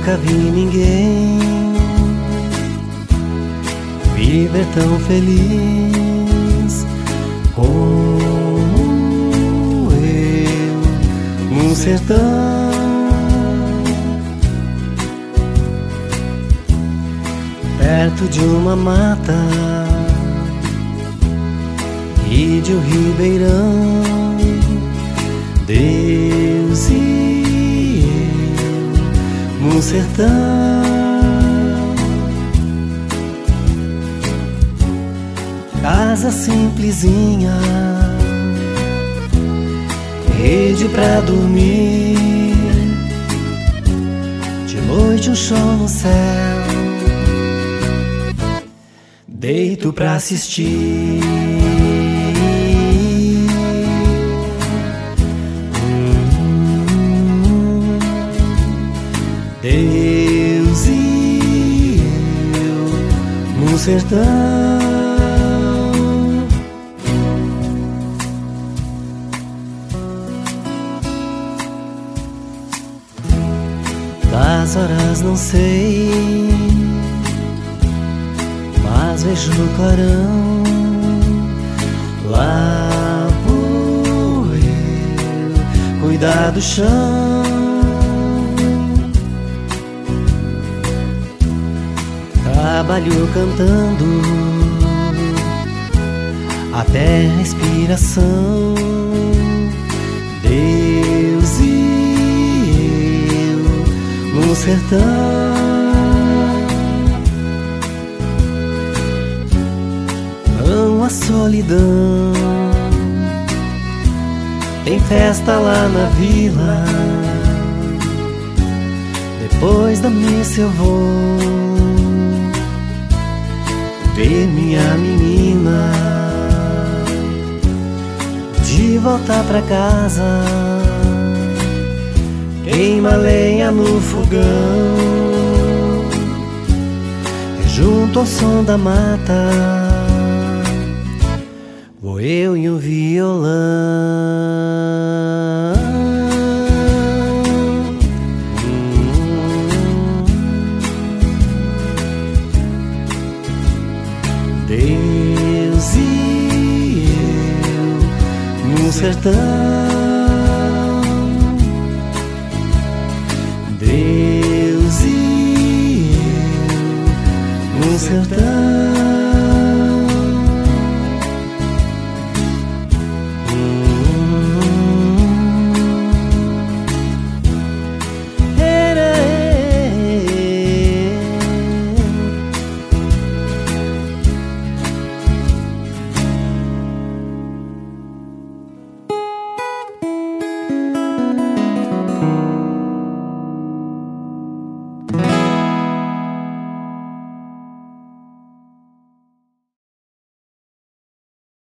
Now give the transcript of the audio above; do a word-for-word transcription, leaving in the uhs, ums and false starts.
Nunca vi ninguém viver tão feliz como eu no sertão. Perto de uma mata e de um ribeirão, Deus e eu no sertão. Casa simplesinha, rede pra dormir, de noite um show no céu, deito pra assistir. Hum, Deus e eu no sertão. Das horas não sei, mas vejo o clarão. Lá vou eu cuidar do chão. Trabalho cantando até a respiração. Deus e eu no sertão. Não há solidão, tem festa lá na vila. Depois da missa eu vou ver minha menina. De volta pra casa, queima lenha no fogão, e junto ao som da mata vou eu e um violão. Hum, Deus e eu no sertão. Deus e eu no sertão.